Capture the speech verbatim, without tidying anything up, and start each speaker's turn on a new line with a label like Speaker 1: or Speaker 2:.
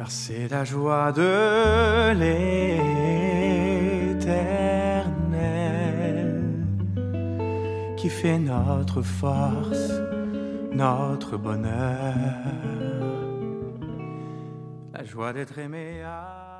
Speaker 1: car c'est la joie de l'Éternel qui fait notre force, notre bonheur, la joie d'être aimé à